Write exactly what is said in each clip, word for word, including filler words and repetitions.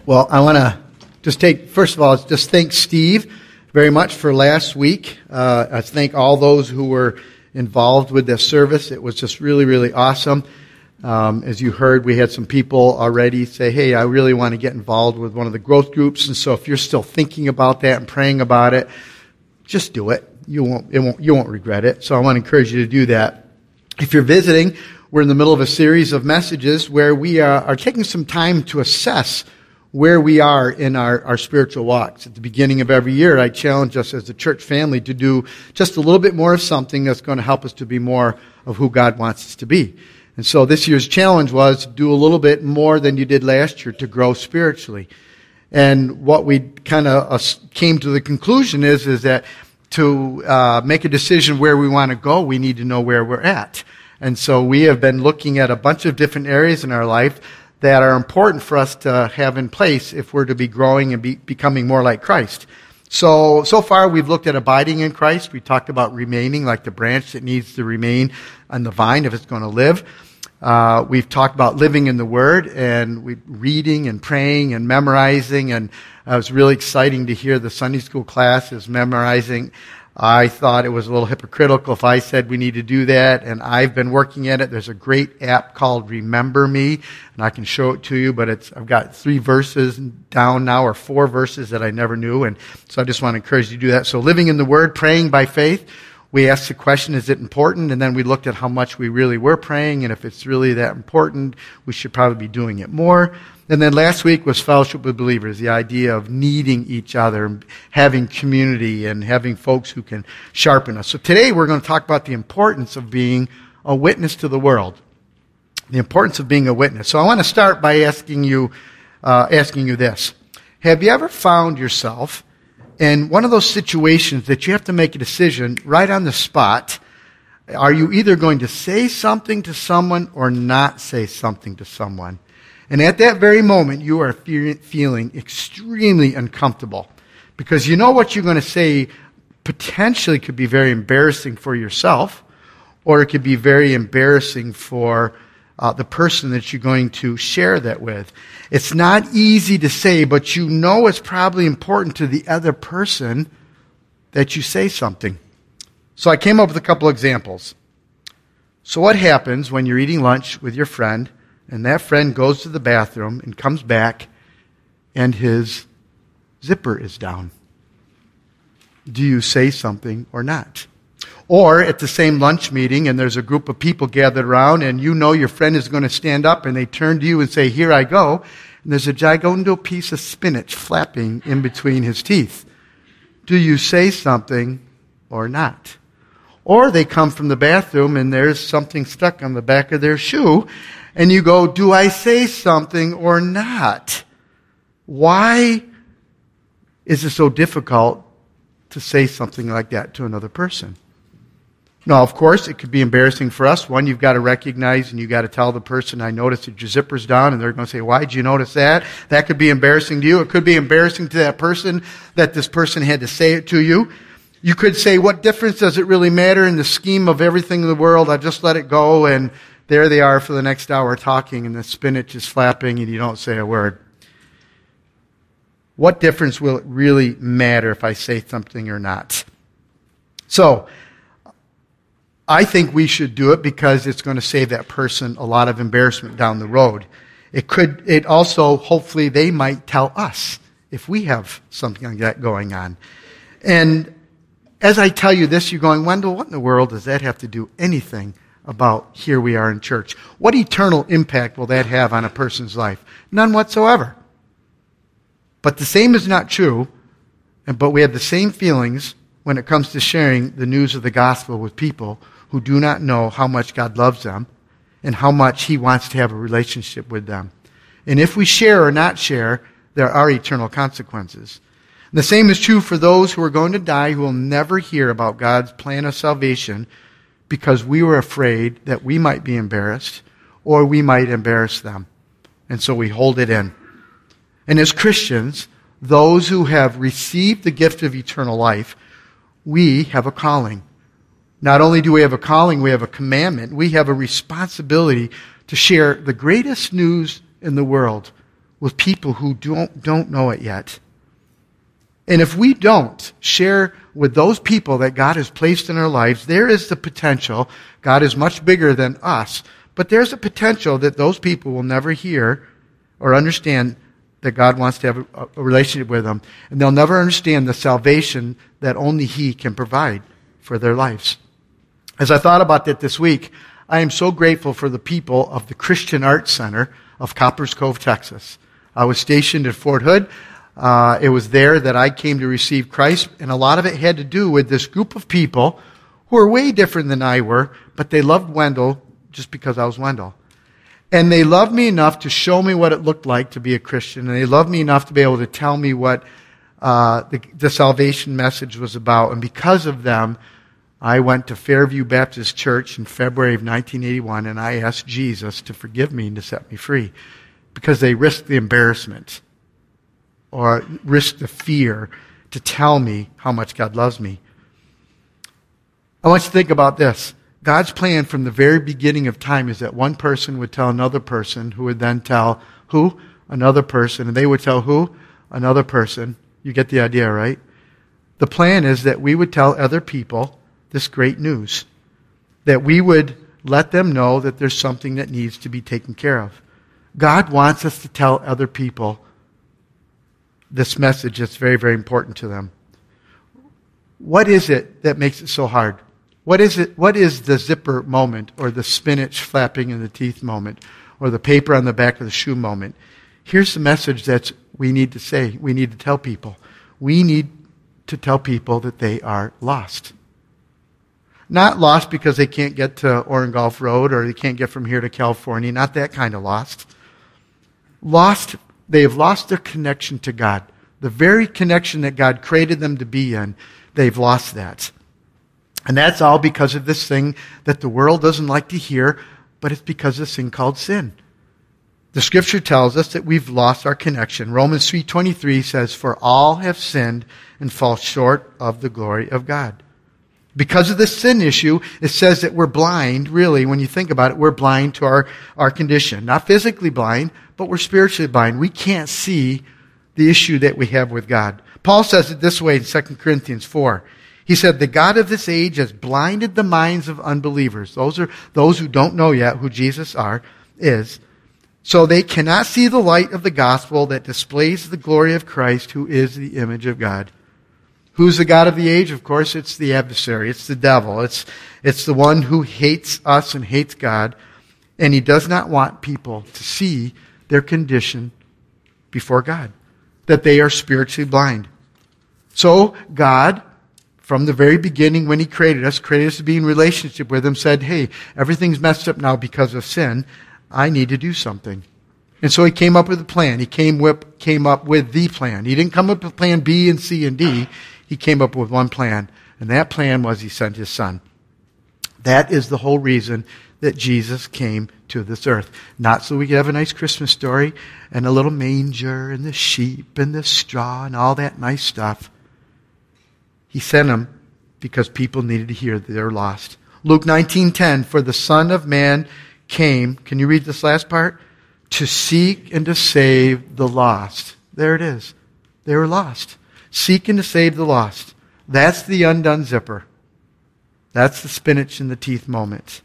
Well, I want to just take, first of all, just thank Steve very much for last week. Uh, I thank all those who were involved with this service. It was just really, really awesome. Um, as you heard, we had some people already say, hey, I really want to get involved with one of the growth groups. And so if you're still thinking about that and praying about it, just do it. You won't, it won't, you won't regret it. So I want to encourage you to do that. If you're visiting, we're in the middle of a series of messages where we are, are taking some time to assess where we are in our, our spiritual walks. At the beginning of every year, I challenge us as a church family to do just a little bit more of something that's going to help us to be more of who God wants us to be. And so this year's challenge was to do a little bit more than you did last year to grow spiritually. And what we kind of uh, came to the conclusion is, is that to uh, make a decision where we want to go, we need to know where we're at. And so we have been looking at a bunch of different areas in our life that are important for us to have in place if we're to be growing and be, becoming more like Christ. So, so far we've looked at abiding in Christ. We talked about remaining like the branch that needs to remain on the vine if it's going to live. Uh, we've talked about living in the Word and we reading and praying and memorizing. And it was really exciting to hear the Sunday school class is memorizing. I thought it was a little hypocritical if I said we need to do that, and I've been working at it. There's a great app called Remember Me, and I can show it to you, but it's I've got three verses down now, or four verses that I never knew, and so I just want to encourage you to do that. So living in the Word, praying by faith. We asked the question, is it important? And then we looked at how much we really were praying, and if it's really that important, we should probably be doing it more. And then last week was fellowship with believers, the idea of needing each other, having community, and having folks who can sharpen us. So today we're going to talk about the importance of being a witness to the world, the importance of being a witness. So I want to start by asking you, uh, asking you this. Have you ever found yourself in one of those situations that you have to make a decision right on the spot? Are you either going to say something to someone or not say something to someone? And at that very moment, you are fe- feeling extremely uncomfortable because you know what you're going to say potentially could be very embarrassing for yourself, or it could be very embarrassing for uh, the person that you're going to share that with. It's not easy to say, but you know it's probably important to the other person that you say something. So I came up with a couple examples. So what happens when you're eating lunch with your friend, and that friend goes to the bathroom and comes back and his zipper is down? Do you say something or not? Or at the same lunch meeting and there's a group of people gathered around and you know your friend is going to stand up and they turn to you and say, here I go. And there's a gigantic piece of spinach flapping in between his teeth. Do you say something or not? Or they come from the bathroom and there's something stuck on the back of their shoe. And you go, do I say something or not? Why is it so difficult to say something like that to another person? Now, of course, it could be embarrassing for us. One, you've got to recognize and you've got to tell the person, I noticed that your zipper's down, and they're going to say, why did you notice that? That could be embarrassing to you. It could be embarrassing to that person that this person had to say it to you. You could say, what difference does it really matter in the scheme of everything in the world? I just let it go, and there they are for the next hour talking, and the spinach is flapping, and you don't say a word. What difference will it really matter if I say something or not? So, I think we should do it because it's going to save that person a lot of embarrassment down the road. It could, it also, hopefully, they might tell us if we have something like that going on. And as I tell you this, you're going, Wendell, what in the world does that have to do anything about here we are in church? What eternal impact will that have on a person's life? None whatsoever. But the same is not true, but we have the same feelings when it comes to sharing the news of the gospel with people who do not know how much God loves them and how much He wants to have a relationship with them. And if we share or not share, there are eternal consequences. And the same is true for those who are going to die who will never hear about God's plan of salvation because we were afraid that we might be embarrassed or we might embarrass them. And so we hold it in. And as Christians, those who have received the gift of eternal life, we have a calling. Not only do we have a calling, we have a commandment. We have a responsibility to share the greatest news in the world with people who don't, don't know it yet. And if we don't share with those people that God has placed in our lives, there is the potential. God is much bigger than us, but there's a potential that those people will never hear or understand that God wants to have a, a relationship with them. And they'll never understand the salvation that only He can provide for their lives. As I thought about that this week, I am so grateful for the people of the Christian Arts Center of Coppers Cove, Texas. I was stationed at Fort Hood. Uh, it was there that I came to receive Christ, and a lot of it had to do with this group of people who are way different than I were, but they loved Wendell just because I was Wendell. And they loved me enough to show me what it looked like to be a Christian, and they loved me enough to be able to tell me what uh, the, the salvation message was about. And because of them, I went to Fairview Baptist Church in February of nineteen eighty-one, and I asked Jesus to forgive me and to set me free, because they risked the embarrassment or risked the fear to tell me how much God loves me. I want you to think about this. God's plan from the very beginning of time is that one person would tell another person, who would then tell who? Another person. And they would tell who? Another person. You get the idea, right? The plan is that we would tell other people this great news. That we would let them know that there's something that needs to be taken care of. God wants us to tell other people this message that's very, very important to them. What is it that makes it so hard? What is it? What is the zipper moment, or the spinach flapping in the teeth moment, or the paper on the back of the shoe moment? Here's the message that we need to say. We need to tell people. We need to tell people that they are lost. Not lost because they can't get to Oregon Gulf Road, or they can't get from here to California. Not that kind of lost. Lost, they have lost their connection to God. The very connection that God created them to be in, they've lost that. And that's all because of this thing that the world doesn't like to hear, but it's because of this thing called sin. The Scripture tells us that we've lost our connection. Romans three twenty-three says, "For all have sinned and fall short of the glory of God." Because of this sin issue, it says that we're blind, really, when you think about it, we're blind to our, our condition. Not physically blind, but we're spiritually blind. We can't see the issue that we have with God. Paul says it this way in Second Corinthians four. He said, "The God of this age has blinded the minds of unbelievers." Those are those who don't know yet who Jesus are, is. "So they cannot see the light of the gospel that displays the glory of Christ, who is the image of God." Who's the God of the age? Of course, it's the adversary. It's the devil. It's, it's the one who hates us and hates God. And he does not want people to see their condition before God, that they are spiritually blind. So God, from the very beginning when He created us, created us to be in relationship with Him, said, "Hey, everything's messed up now because of sin. I need to do something." And so He came up with a plan. He came, with, came up with the plan. He didn't come up with plan B and C and D. He came up with one plan. And that plan was He sent His Son. That is the whole reason that Jesus came to this earth. Not so we could have a nice Christmas story and a little manger and the sheep and the straw and all that nice stuff. He sent Him because people needed to hear that they're lost. Luke nineteen ten, "For the Son of Man came," can you read this last part? "To seek and to save the lost." There it is. They were lost. Seek and to save the lost. That's the undone zipper. That's the spinach in the teeth moment.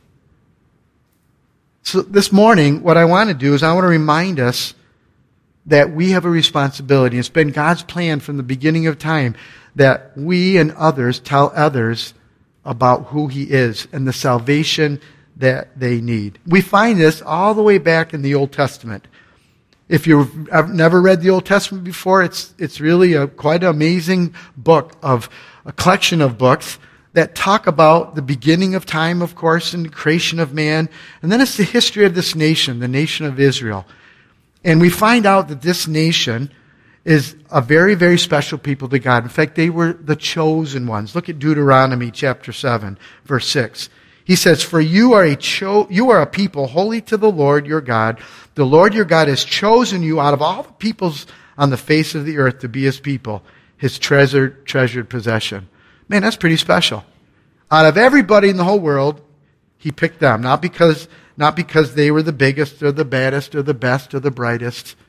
So this morning, what I want to do is I want to remind us that we have a responsibility. It's been God's plan from the beginning of time that we and others tell others about who He is and the salvation that they need. We find this all the way back in the Old Testament. If you've never read the Old Testament before, it's it's really a quite an amazing book of a collection of books that talk about the beginning of time, of course, and the creation of man. And then it's the history of this nation, the nation of Israel. And we find out that this nation is a very, very special people to God. In fact, they were the chosen ones. Look at Deuteronomy chapter seven, verse six. He says, "For you are a cho- you are a people holy to the Lord your God. The Lord your God has chosen you out of all the peoples on the face of the earth to be His people, His treasured, treasured possession." Man, that's pretty special. Out of everybody in the whole world, He picked them. Not because, not because they were the biggest or the baddest or the best or the brightest.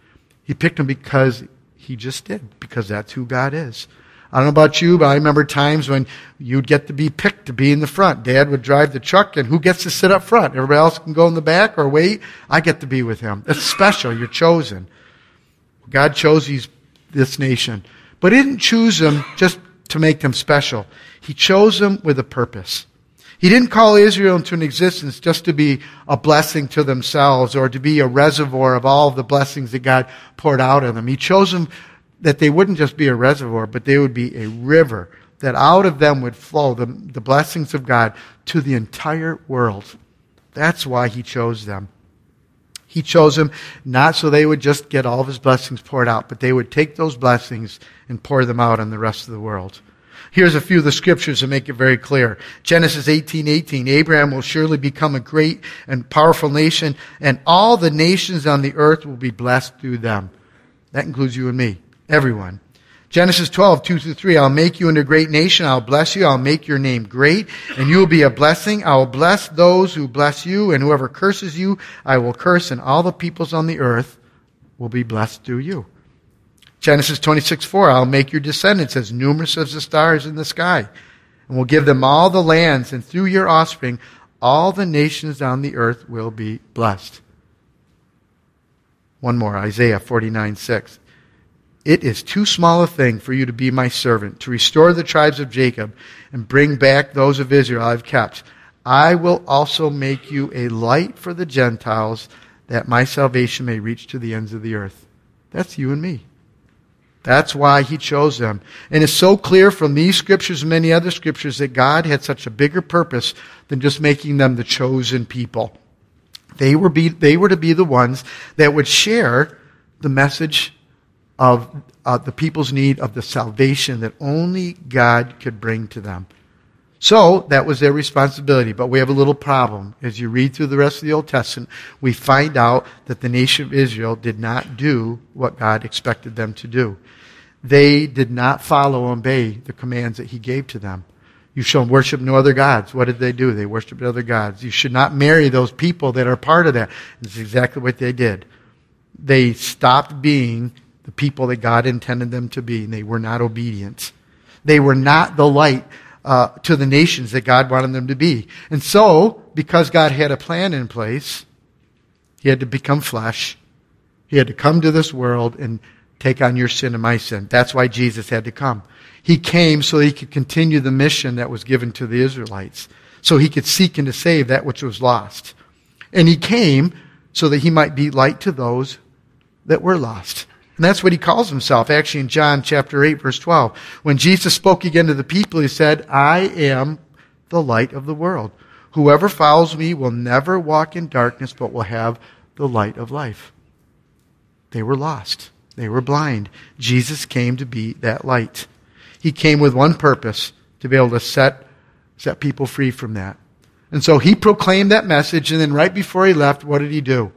He picked them because he just did, because that's who God is. I don't know about you, but I remember times when you'd get to be picked to be in the front. Dad would drive the truck, and who gets to sit up front? Everybody else can go in the back or wait. I get to be with him. That's special. You're chosen. God chose these, this nation. But he didn't choose them just to make them special. He chose them with a purpose. He didn't call Israel into an existence just to be a blessing to themselves or to be a reservoir of all of the blessings that God poured out on them. He chose them that they wouldn't just be a reservoir, but they would be a river, that out of them would flow the, the blessings of God to the entire world. That's why he chose them. He chose them not so they would just get all of his blessings poured out, but they would take those blessings and pour them out on the rest of the world. Here's a few of the scriptures that make it very clear. Genesis eighteen eighteen, Abraham will surely become a great and powerful nation, and all the nations on the earth will be blessed through them. That includes you and me. Everyone. Genesis twelve, two through three, I'll make you into a great nation. I'll bless you. I'll make your name great, and you will be a blessing. I will bless those who bless you, and whoever curses you, I will curse, and all the peoples on the earth will be blessed through you. Genesis twenty-six, four, I'll make your descendants as numerous as the stars in the sky, and will give them all the lands, and through your offspring, all the nations on the earth will be blessed. One more, Isaiah forty-nine, six. It is too small a thing for you to be my servant, to restore the tribes of Jacob and bring back those of Israel I've kept. I will also make you a light for the Gentiles, that my salvation may reach to the ends of the earth. That's you and me. That's why he chose them. And it's so clear from these scriptures and many other scriptures that God had such a bigger purpose than just making them the chosen people. They were, be, they were to be the ones that would share the message of uh, the people's need of the salvation that only God could bring to them. So, that was their responsibility. But we have a little problem. As you read through the rest of the Old Testament, we find out that the nation of Israel did not do what God expected them to do. They did not follow and obey the commands that he gave to them. You shall worship no other gods. What did they do? They worshiped other gods. You should not marry those people that are part of that. That's exactly what they did. They stopped being the people that God intended them to be, and they were not obedient. They were not the light uh, to the nations that God wanted them to be. And so, because God had a plan in place, he had to become flesh. He had to come to this world and take on your sin and my sin. That's why Jesus had to come. He came so he could continue the mission that was given to the Israelites, so he could seek and to save that which was lost. And he came so that he might be light to those that were lost. And that's what he calls himself. Actually, in John chapter eight, verse twelve, when Jesus spoke again to the people, he said, I am the light of the world. Whoever follows me will never walk in darkness, but will have the light of life. They were lost. They were blind. Jesus came to be that light. He came with one purpose, to be able to set, set people free from that. And so he proclaimed that message, and then right before he left, what did he do?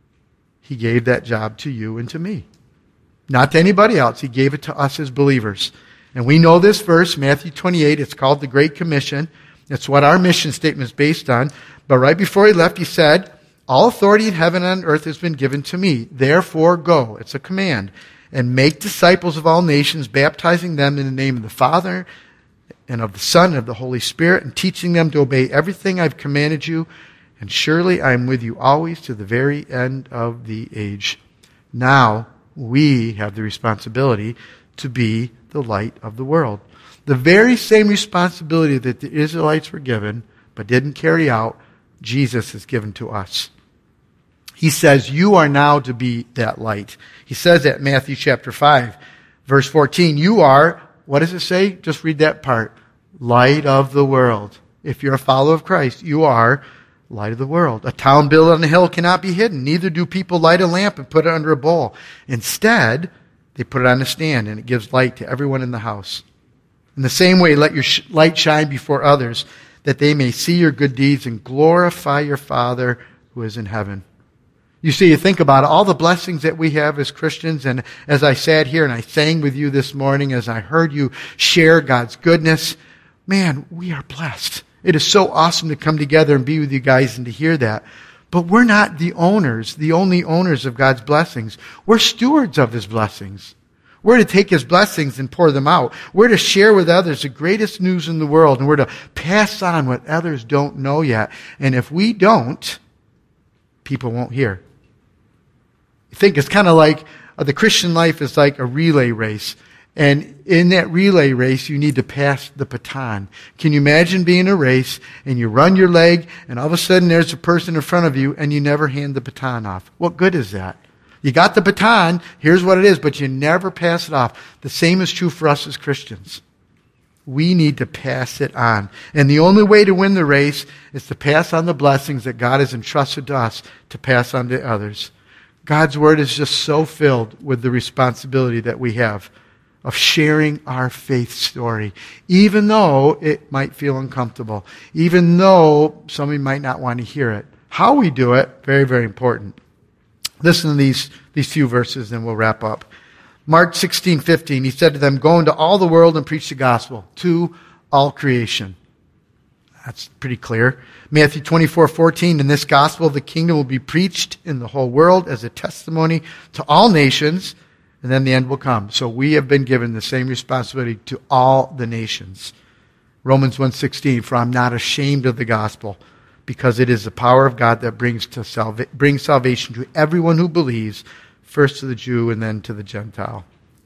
He gave that job to you and to me. Not to anybody else. He gave it to us as believers. And we know this verse, Matthew twenty-eight. It's called the Great Commission. It's what our mission statement is based on. But right before he left, he said, all authority in heaven and on earth has been given to me. Therefore go. It's a command. And make disciples of all nations, baptizing them in the name of the Father and of the Son and of the Holy Spirit, and teaching them to obey everything I've commanded you. And surely I am with you always to the very end of the age. Now, we have the responsibility to be the light of the world. The very same responsibility that the Israelites were given, but didn't carry out, Jesus has given to us. He says, you are now to be that light. He says that in Matthew chapter five, verse fourteen. You are, what does it say? Just read that part. Light of the world. If you're a follower of Christ, you are light of the world. A town built on a hill cannot be hidden. Neither do people light a lamp and put it under a bowl. Instead, they put it on a stand, and it gives light to everyone in the house. In the same way, let your sh- light shine before others, that they may see your good deeds and glorify your Father who is in heaven. You see, you think about it, all the blessings that we have as Christians, and as I sat here and I sang with you this morning, as I heard you share God's goodness, man, we are blessed. It is so awesome to come together and be with you guys and to hear that. But we're not the owners, the only owners of God's blessings. We're stewards of His blessings. We're to take His blessings and pour them out. We're to share with others the greatest news in the world, and we're to pass on what others don't know yet. And if we don't, people won't hear. I think it's kind of like uh, the Christian life is like a relay race. And in that relay race, you need to pass the baton. Can you imagine being in a race and you run your leg and all of a sudden there's a person in front of you and you never hand the baton off? What good is that? You got the baton, here's what it is, but you never pass it off. The same is true for us as Christians. We need to pass it on. And the only way to win the race is to pass on the blessings that God has entrusted to us to pass on to others. God's Word is just so filled with the responsibility that we have of sharing our faith story, even though it might feel uncomfortable, even though somebody might not want to hear it. How we do it, very, very important. Listen to these, these few verses and we'll wrap up. Mark sixteen fifteen, He said to them, "Go into all the world and preach the gospel to all creation." That's pretty clear. Matthew twenty-four fourteen, "In this gospel the kingdom will be preached in the whole world as a testimony to all nations, and then the end will come." So we have been given the same responsibility to all the nations. Romans one sixteen, "For I'm not ashamed of the gospel, because it is the power of God that brings to salva- brings salvation to everyone who believes, first to the Jew and then to the Gentile."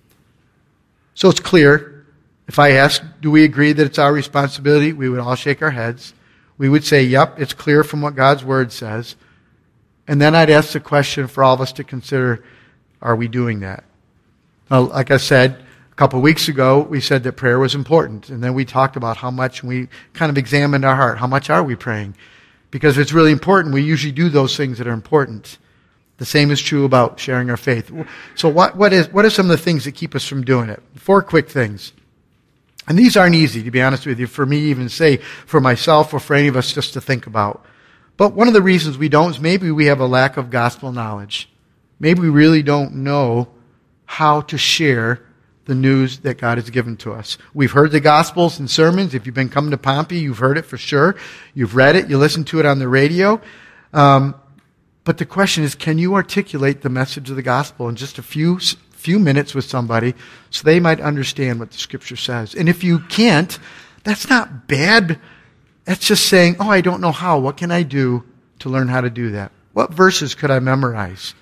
So it's clear. If I ask, do we agree that it's our responsibility? We would all shake our heads. We would say, yep, it's clear from what God's Word says. And then I'd ask the question for all of us to consider, are we doing that? Now, like I said, a couple of weeks ago, we said that prayer was important. And then we talked about how much, and we kind of examined our heart. How much are we praying? Because if it's really important, we usually do those things that are important. The same is true about sharing our faith. So what, what, is, what are some of the things that keep us from doing it? Four quick things. And these aren't easy, to be honest with you, for me even say, for myself or for any of us just to think about. But one of the reasons we don't is maybe we have a lack of gospel knowledge. Maybe we really don't know how to share the news that God has given to us. We've heard the Gospels and sermons. If you've been coming to Pompey, you've heard it for sure. You've read it. You listened to it on the radio. Um, but the question is, can you articulate the message of the gospel in just a few few minutes with somebody so they might understand what the Scripture says? And if you can't, that's not bad. That's just saying, oh, I don't know how. What can I do to learn how to do that? What verses could I memorize?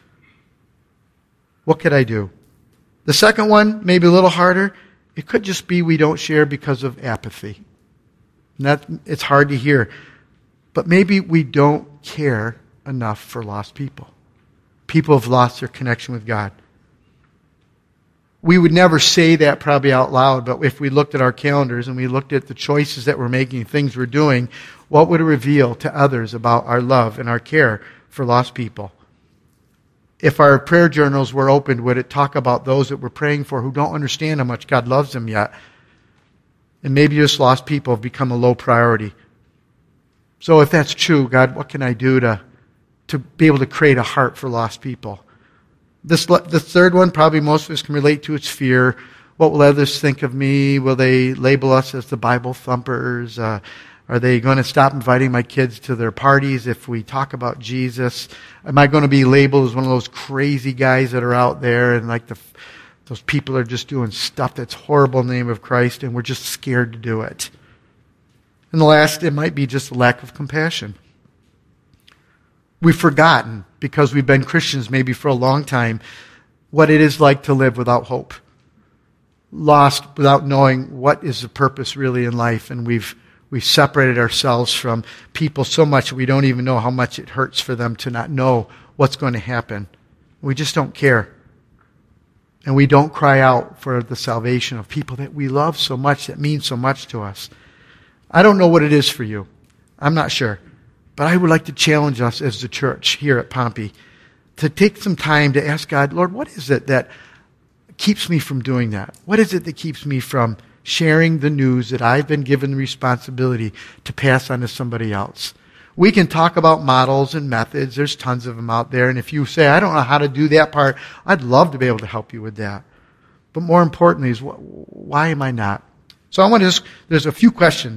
What could I do? The second one, maybe a little harder, it could just be we don't share because of apathy. And that, it's hard to hear. But maybe we don't care enough for lost people. People have lost their connection with God. We would never say that probably out loud, but if we looked at our calendars and we looked at the choices that we're making, things we're doing, what would it reveal to others about our love and our care for lost people? If our prayer journals were opened, would it talk about those that we're praying for who don't understand how much God loves them yet? And maybe just lost people have become a low priority. So if that's true, God, what can I do to, to be able to create a heart for lost people? This, the third one, probably most of us can relate to, it's fear. What will others think of me? Will they label us as the Bible thumpers? Uh, are they going to stop inviting my kids to their parties if we talk about Jesus? Am I going to be labeled as one of those crazy guys that are out there and like the, those people are just doing stuff that's horrible in the name of Christ and we're just scared to do it? And the last, it might be just a lack of compassion. We've forgotten, because we've been Christians maybe for a long time, what it is like to live without hope. Lost without knowing what is the purpose really in life. And we've we've separated ourselves from people so much we don't even know how much it hurts for them to not know what's going to happen. We just don't care. And we don't cry out for the salvation of people that we love so much, that mean so much to us. I don't know what it is for you. I'm not sure. But I would like to challenge us as the church here at Pompey to take some time to ask God, Lord, what is it that keeps me from doing that? What is it that keeps me from sharing the news that I've been given the responsibility to pass on to somebody else? We can talk about models and methods. There's tons of them out there. And if you say, I don't know how to do that part, I'd love to be able to help you with that. But more importantly is, why am I not? So I want to just, there's a few questions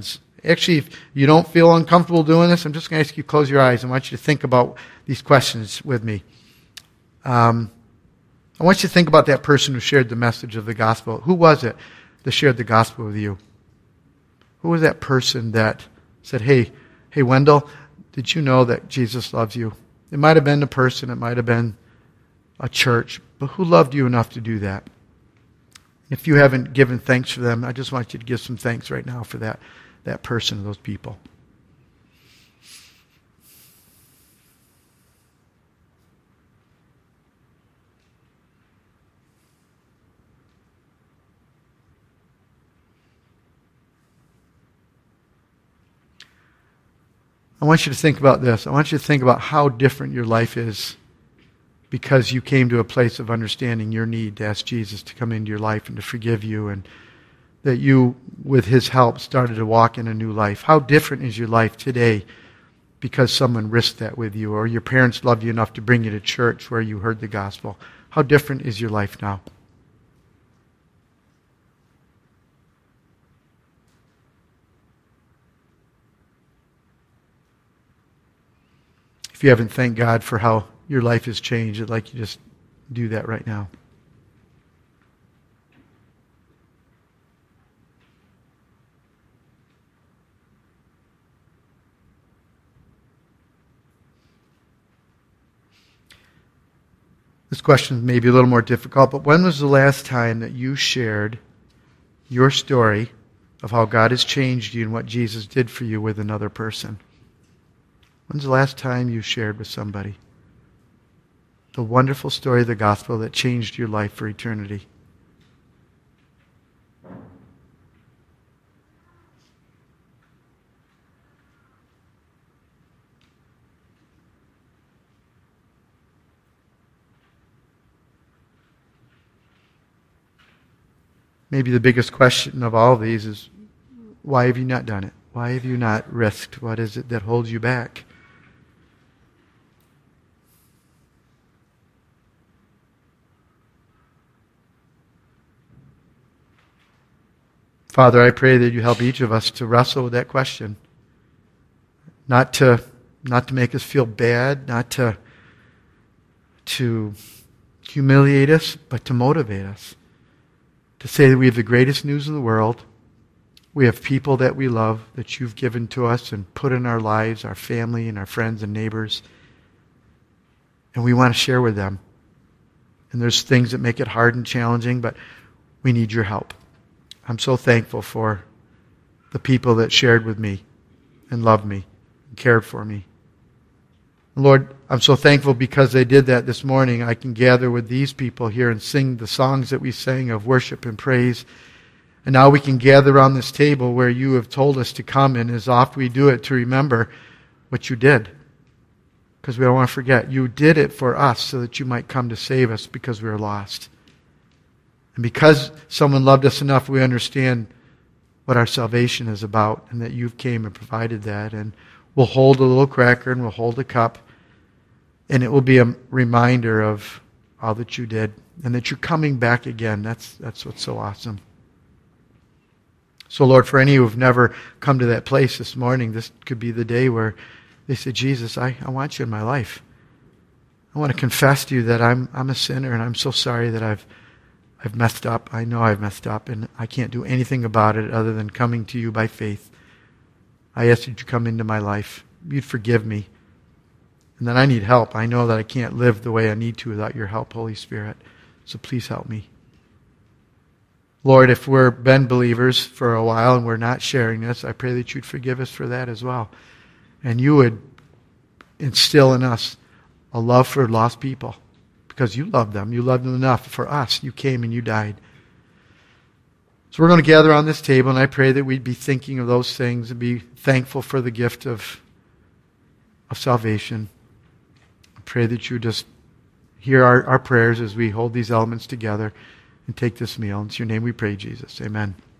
Actually, if you don't feel uncomfortable doing this, I'm just going to ask you to close your eyes. I want you to think about these questions with me. Um, I want you to think about that person who shared the message of the gospel. Who was it that shared the gospel with you? Who was that person that said, hey, hey, Wendell, did you know that Jesus loves you? It might have been a person, it might have been a church, but who loved you enough to do that? If you haven't given thanks for them, I just want you to give some thanks right now for that, that person, those people. I want you to think about this. I want you to think about how different your life is because you came to a place of understanding your need to ask Jesus to come into your life and to forgive you, and that you, with His help, started to walk in a new life. How different is your life today because someone risked that with you, or your parents loved you enough to bring you to church where you heard the gospel? How different is your life now? If you haven't thanked God for how your life has changed, I'd like you to just do that right now. This question may be a little more difficult, but when was the last time that you shared your story of how God has changed you and what Jesus did for you with another person? When's the last time you shared with somebody the wonderful story of the gospel that changed your life for eternity? Maybe the biggest question of all of these is, why have you not done it? Why have you not risked? What is it that holds you back? Father, I pray that you help each of us to wrestle with that question. Not to, not to make us feel bad, not to, to humiliate us, but to motivate us. To say that we have the greatest news in the world. We have people that we love, that you've given to us and put in our lives, our family and our friends and neighbors. And we want to share with them. And there's things that make it hard and challenging, but we need your help. I'm so thankful for the people that shared with me and loved me and cared for me. Lord, I'm so thankful because they did that this morning. I can gather with these people here and sing the songs that we sang of worship and praise. And now we can gather around this table where you have told us to come, and as oft we do it, to remember what you did. Because we don't want to forget. You did it for us so that you might come to save us because we were lost. And because someone loved us enough, we understand what our salvation is about, and that you've came and provided that. And we'll hold a little cracker and we'll hold a cup, and it will be a reminder of all that you did and that you're coming back again. That's that's what's so awesome. So Lord, for any who have never come to that place this morning, this could be the day where they say, Jesus, I, I want you in my life. I want to confess to you that I'm I'm a sinner, and I'm so sorry that I've I've messed up. I know I've messed up, and I can't do anything about it other than coming to you by faith. I ask that you come into my life. You'd forgive me. And that I need help. I know that I can't live the way I need to without your help, Holy Spirit. So please help me. Lord, if we're been believers for a while and we're not sharing this, I pray that you'd forgive us for that as well. And you would instill in us a love for lost people. Because you love them. You loved them enough for us. You came and you died. So we're going to gather on this table, and I pray that we'd be thinking of those things and be thankful for the gift of, of salvation. I pray that you just hear our, our prayers as we hold these elements together and take this meal. In your name we pray, Jesus. Amen.